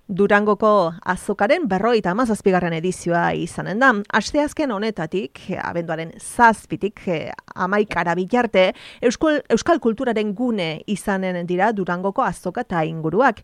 Durangoko azokaren 57. edizioa izanen da. Asteazken honetatik, abenduaren 7-tik 11 bitarte, euskal kulturaren gune izanen dira Durangoko azoka eta inguruak.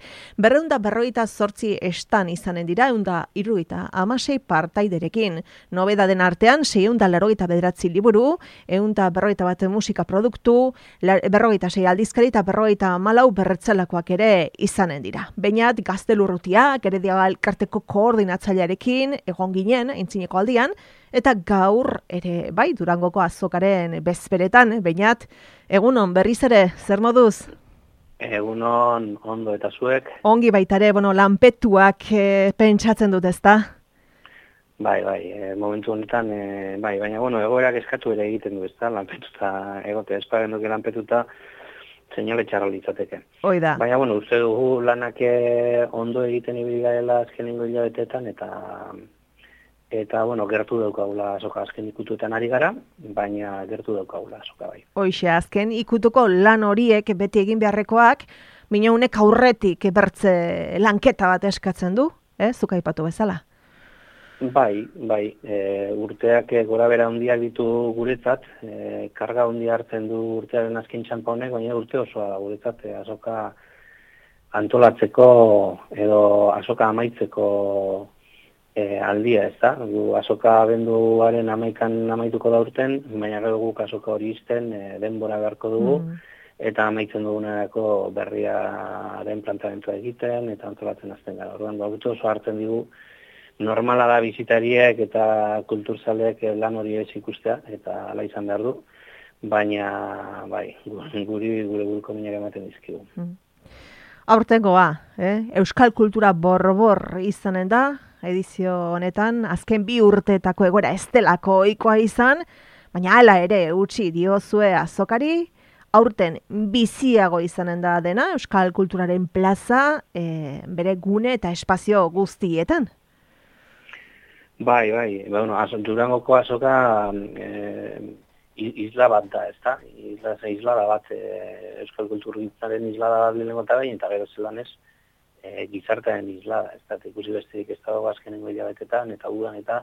258 estan izanen dira 176 partaiderekin. Nobedaden artean 689 liburu, 141 musika produktu, 46 aldizkari eta 54 berretzelakoak ere izanen dira. Beñat Gaztelurrutia Geredia elkarteko koordinatzailearekin egon ginen aintzineko aldian, eta gaur ere bai Durangoko azokaren bezperetan, Beñat, egunon berriz ere, zer moduz? Egunon, ondo eta zuek? Ongi baitare, lanpetuak pentsatzen dut ezta? Bai, momentu honetan, baina egoerak eskatu ere egiten du ezta, lanpetuta egote, esparen duke lanpetuta, seinale txarra litzateke. Oida. Baina, uste dugu lanak ondo egiten ibili garela azkenengo hilabeteetan, eta gertu daukagula azoka azken ikutuetan ari gara, baina gertu daukagula azoka bai. Hoixe, azken ikutuko lan horiek beti egin beharrekoak, minaunek aurretik bertze lanketa bat eskatzen du, zuk aipatu bezala? Bai, urteak gora bera handiak ditu guretzat, karga handia hartzen du urtearen azken txanpa honek, baina urte osoa da guretzat, azoka antolatzeko edo azoka amaitzeko aldia, ez da? Azoka abenduaren amaituko da urten, baina gero guk azoka hori izten denbora beharko dugu, eta amaitzen dugunerako berriaren plantamentua egiten, eta antolatzen azten gara. Orduan, urte osoa hartzen digu, normala da bizitariek eta kulturzaleek lan hori ez ikustea, eta ala izan behar du, baina gure buruko minak ematen dizkigu. Aurtengoa, euskal kultura borbor izanen da, edizio honetan, azken 2 urteetako egoera ez delako ohikoa izan, baina hala ere utzi diozue azokari, aurten biziago izanen da dena, euskal kulturaren plaza, bere gune eta espazio guztietan. Bai, Durangoko azoka isla bat da, ez da? Islada bat, euskal kulturgintzaren islada bat lehenengo eta behin, eta gero zelan ez, gizartearen islada, ez da? Ikusi besterik ez dago azkenengo hilabetetan, eta udan, eta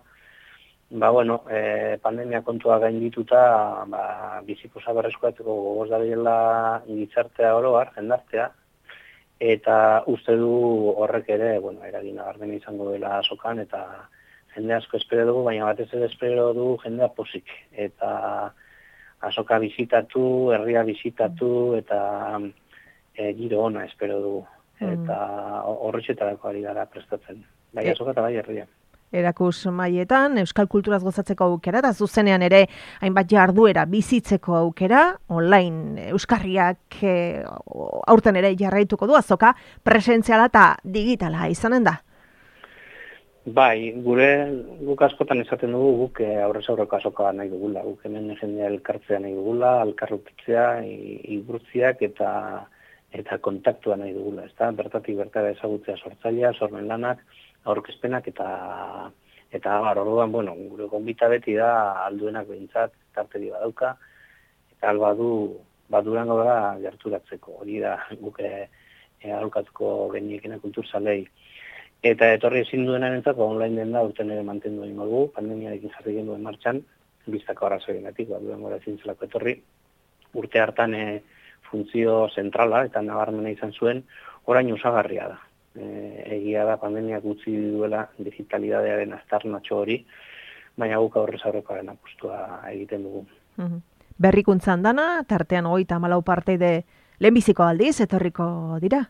pandemia kontua gaindituta, biziposa berreskuratzeko gogoz dabilela gizartea oroar, jendartea, eta uste du horrek ere, eragin nabarmena izango dela azokan, eta jende asko espero dugu, baina batez ere espero dugu jendea pozik. Eta azoka bizitatu, herria bizitatu, eta giro ona espero dugu. Eta horretxetarako ari gara prestatzen. Bai azoka eta bai herria. Erakus maietan, euskal kulturaz gozatzeko aukera, eta zuzenean ere hainbat jarduera bizitzeko aukera, online euskarriak aurten ere jarraituko du azoka, presentziala eta digitala izanen da. Bai, guk askotan esaten dugu, guk aurrez aurreko azoka nahi dugula, guk hemen jendea elkartzea nahi dugula, elkarrukitzea, iburtziak eta kontaktua nahi dugula, ezta? Bertatik bertara ezagutzea sortzailea, sormen lanak, aurkezpenak eta orduan, gure gonbita beti da alduenak behintzat, tarteri badauka, eta albadu, Durango da gerturatzeko, hori da guk aholkatuko geniekena kulturzalei. Eta etorri ezin duenaren entzako online den da, urten ere mantendu egin dugu, pandemiarekin jarri duen martxan, biztako arrazoienetik, Durango ezin zelako etorri. Urte hartan funtzio zentrala eta nabarmena izan zuen, orain osagarria da. Egia da pandemiak utzi duela digitalidadearen aztarnatxo hori, baina guk aurrez aurrekoaren apustua egiten dugu. Berrikuntzan dana, tartean 34 parteide lehenbiziko aldiz, etorriko dira?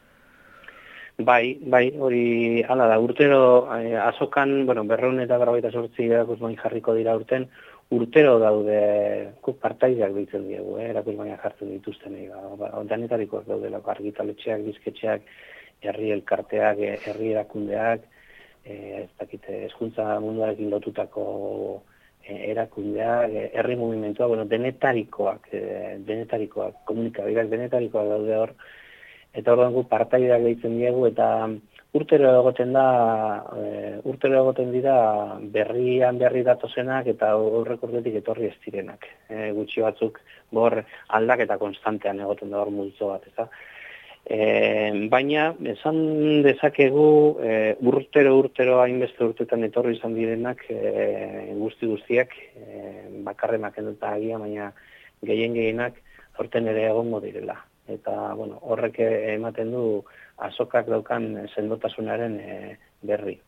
Bai, hori hala da, urtero azokan, 248 erakusmai jarriko dira urten, urtero daude partaideak ditzen diegu, erakusmaiak jartzen dituzten, danetarikoak daudelako argitaletxeak, bizketxeak, herri elkarteak, herri erakundeak, hezkuntza munduarekin lotutako erakundeak, herri mugimentua, denetarikoak, komunikabideak denetarikoak daude hor, eta orduan gu partaideak gehitzen diegu, eta urtero egoten dira berri datozenak eta horrek urtetik etorri ez direnak. Gutxi batzuk aldaketa konstantean egoten da hor multzo bat, eta Baina, esan dezakegu urtero hainbeste urtetan etorri izan direnak guztiak bakarrenak eta agia, baina gehienak aurten ere egongo direla. Eta, bueno, horrek ematen du azokak daukan sendotasunaren berri.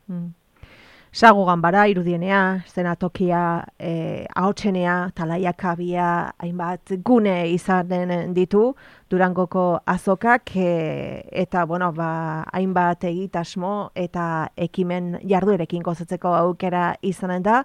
Sagu ganbara, irudienea, zenatokia, ahotsenea, talaiakabia, hainbat gune izanen ditu Durangoko azokak, eta, bueno, hainbat egitasmo eta ekimen jarduerekin gozatzeko aukera izanen da.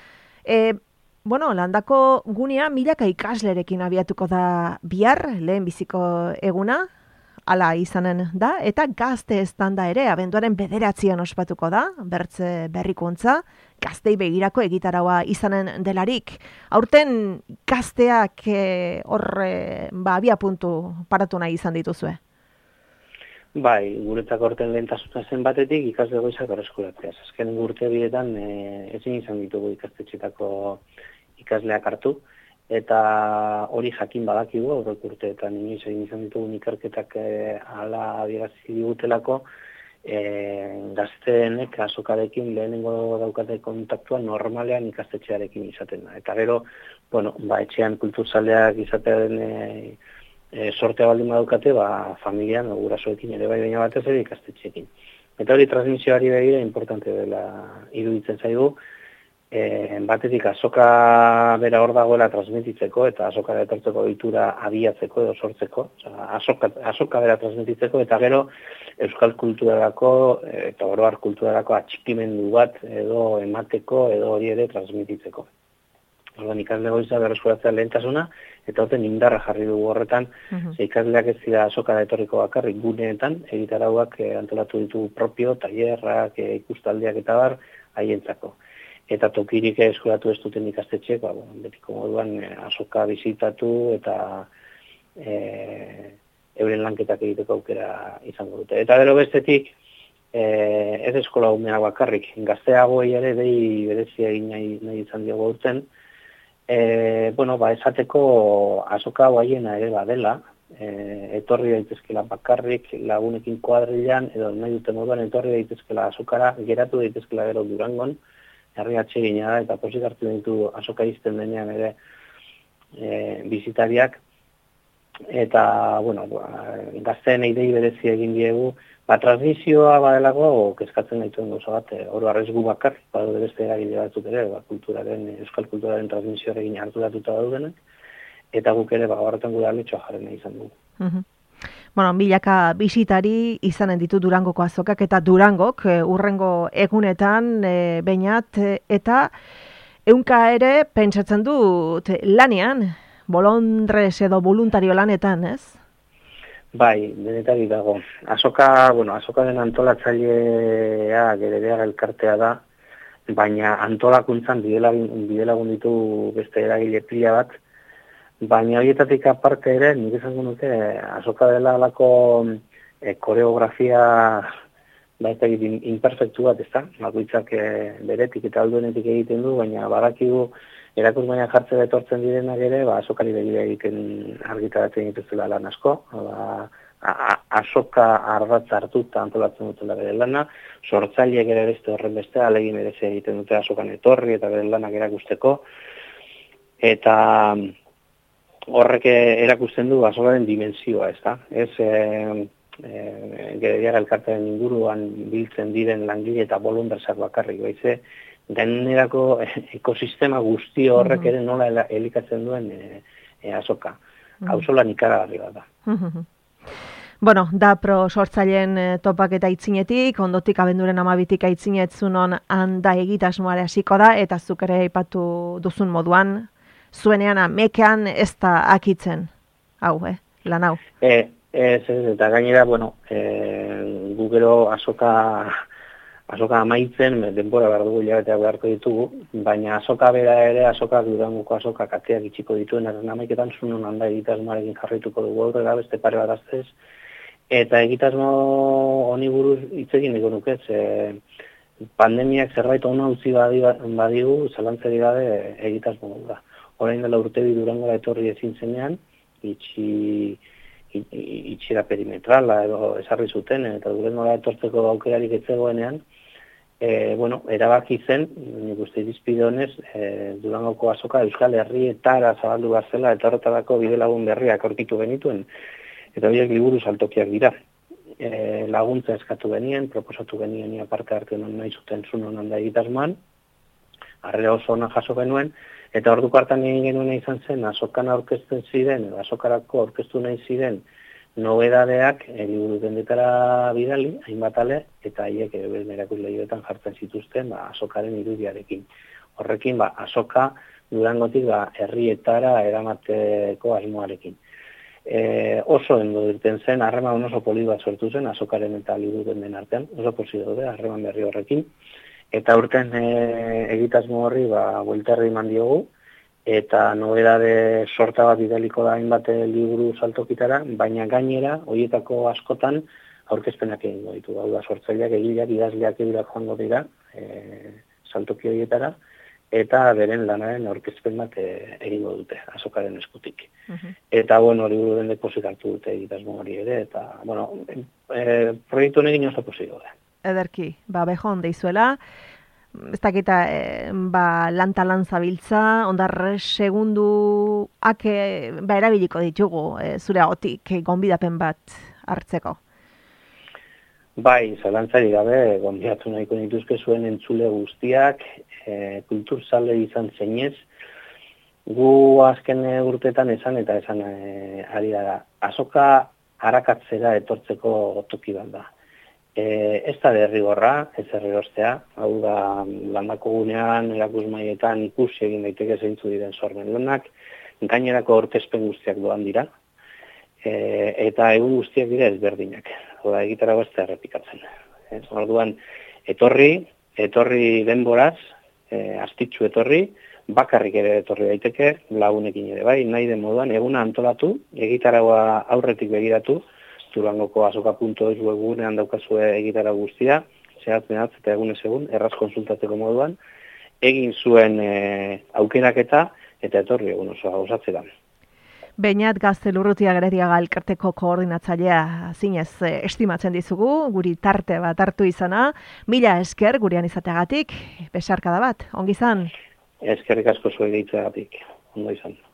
Bueno, landako gunea milaka ikaslerekin abiatuko da bihar, lehen biziko eguna, hala izanen da, eta gazte estanda ere, abenduaren 9an ospatuko da, bertze berrikuntza, gaztei begirako egitaraua izanen delarik. Aurten gazteak abia puntu paratu nahi izan dituzue? Bai, guretzako aurten lehentasuna zen batetik ikasle goizak berreskuratzeaz. Azken urte bietan ezin izan ditugu ikastetxetako ikasleak hartu, eta hori jakin badakigu, aurreko urteetan inoiz egin izan ditugun ikerketak hala adierazi digutelako, gazteenek azokarekin lehenengo daukate kontaktua normalean ikastetxearekin izaten da. Eta gero, bueno, etxean kulturzaleak izaten sortea baldin badaukate, familian, gurasoekin ere bai baina batez ere ikastetxeekin. Eta hori transmisioari begira importante dela iruditzen zaigu, batetik azoka bera hor dagoela transmititzeko eta azoka etortzeko ohitura abiatzeko edo sortzeko, azoka bera transmititzeko eta gero euskal kulturarako eta oro har kulturarako atxikimendu bat edo emateko edo hori ere transmititzeko. Orduan ikasle goiza berreskuratzea lehentasuna eta horten indarra jarri dugu horretan, ikasleak ez dira azoka etorriko bakarrik guneetan, egitarauak antolatu ditugu propio, tailerrak, ikustaldiak eta bar haientzako. Eta tokirik eskuratu ez duten ikastetxeek, betiko moduan azoka bizitatu eta euren lanketak egiteko aukera izango dute. Eta gero bestetik, ez eskola umeak bakarrik, gazteagoei ere dei berezia egin nahi izan diogu aurten, esateko azoka haiena ere badela, etorri daitezkela bakarrik lagunekin kuadrilan, edo nahi dute moduan etorri daitezkela azokara, geratu daitezkela gero Durangon, herri atsegina da, eta posik hartu ditu azoka izten denean ere bizitariak, eta, gazteen eidei berezi egin diegu, transmisioa badelako, kezkatzen gaituen gauza bat, oro arrez gu bakar, badaude beste eragile batzuk ere, euskal kulturaren transmisioarekin harturatuta daudenak, eta guk ere, horretan gure aletxoa jarren izan dugu. Milaka bisitari izanen ditu Durangoko azokak eta Durangok urrengo egunetan beinat eta ehunka ere pentsatzen dut lanean, bolondrez edo voluntario lanetan, ez? Bai, denetari dago. Azoka den antolatzailea Geredeaga elkartea da, baina antolakuntzan bidelagun ditu beste eragile pila bat, baina horietatik aparte ere, nik esango nuke, azoka dela alako koreografia imperfektu bat, ez da? Bakoitzak beretik eta alduenetik egiten du, baina badakigu erakus baina jartzea etortzen direnak ere, azokari begira egiten argitaratzen dituzela lan asko, azoka ardatz hartuta antolatzen dutela bere lana, sortzaileek ere beste horren beste, alegin merezia egiten dute azokan etorri eta bere lanak erakusteko, eta horrek erakusten du azokaren dimensioa, ez da? Ez Gerediaga elkartearen inguruan biltzen diren langile eta boluntarsak bakarrik, baize, denerako ekosistema guzti horrek ere nola elikatzen duen azoka. Auzolan ikaragarri bat da. Dapro sortzaileen topak eta aitzinetik, ondotik abenduaren 12tik aitzinetzunon handa egitasmoare hasiko da, eta zuk ere aipatu duzun moduan, zuenean amekean ez da akitzen, lan hau. Eta gainera, gu gero azoka amaitzen, denbora behar dugu hilabeteak beharko ditugu, baina azoka bera ere, Durangoko azoka kateak itxiko dituen erren amaiketan zunon handa egitasmoarekin jarrituko dugu aurrera beste pare bat aztez, eta egitasmo honi buruz hitz egin eko nukez, pandemiak zerbait ona utzi badigu, zalantzari gabe egitasmo da. Orain dela urtebi Durangora etorri ezin zenean, itxira perimetrala edo esarri zuten, eta Durangora etortzeko aukerarik ez zegoenean, erabaki zen, nik uste irizpide honez, Durangoko azoka Euskal Herrietara zabaldu behar zela, eta horretarako bidelagun berriak aurkitu genituen, eta horiek liburu saltokiak dira. Laguntza eskatu genien, proposatu genien parte hartu nahi zuten zuen honan da egitasmoan, harrera oso ona jaso genuen, eta orduko hartan egin genuen izan zen, azokan aurkezten ziren, edo azokarako aurkeztu nahi ziren, nobedadeak liburu dendetara bidali, hainbat ale, eta haiek erakusleihoetan jartzen zituzten azokaren irudiarekin. Horrekin, azoka Durangotik herrietara eramateko asmoarekin. Oso endo dirten zen, harreman oso poli bat sortu zen, azokaren eta liburu den artean, oso posi daude, harreman berri horrekin. Eta urten egitasmo horri bueltarri eman diogu, eta nobedade sorta bat bidaliko da hainbat liburu saltokitara, baina gainera, horietako askotan, aurkezpenak egingo ditu. Hau da, sortzaileak, egileak, idazleak egileak joango dira, saltoki horietara, eta beren lanaren aurkezpen bat egingo dute, azokaren eskutik. Eta, liburu den deposit hartu dute egitasmo hori ere, eta, proiektu honekin oso pozik daude. Ederki, behon deizuela, ez dakita, lan zabiltza, ondar segunduak erabiliko ditugu zure agotik gonbidapen bat hartzeko. Bai, zalantzari gabe, gonbidatu nahiko nituzke zuen entzule guztiak, kulturzale izan zeinez, gu azken urteetan esan ari gara, azoka harakatzera etortzeko toki bat da. Ez da derrigorra, ez derrigortzea, hau da landako gunean, erakusmaietan ikusi egin daiteke zeintzu diren sormen lanak, gainerako aurkezpen guztiak doan dira, eta egun guztiak dira ezberdinak, hau egitarago ez da errepikatzen. Orduan, etorri denboraz, astitxu etorri, bakarrik ere etorri daiteke, lagunekin ere bai, nahi den moduan, eguna antolatu, egitaragoa aurretik begiratu, Durangoko azoka.es webgunean daukazue egitara guztia, zehatz eta egunez egun, erraz konsultatzeko moduan, egin zuen aukeraketa eta etorri egun osoa osatzera. Beñat Gaztelurrutia Gerediaga elkarteko koordinatzailea zinez estimatzen dizugu, guri tarte bat hartu izana, mila esker gurean izateagatik, besarkada bat, ongi izan? Eskerrik asko zuen egiteagatik, ondo izan.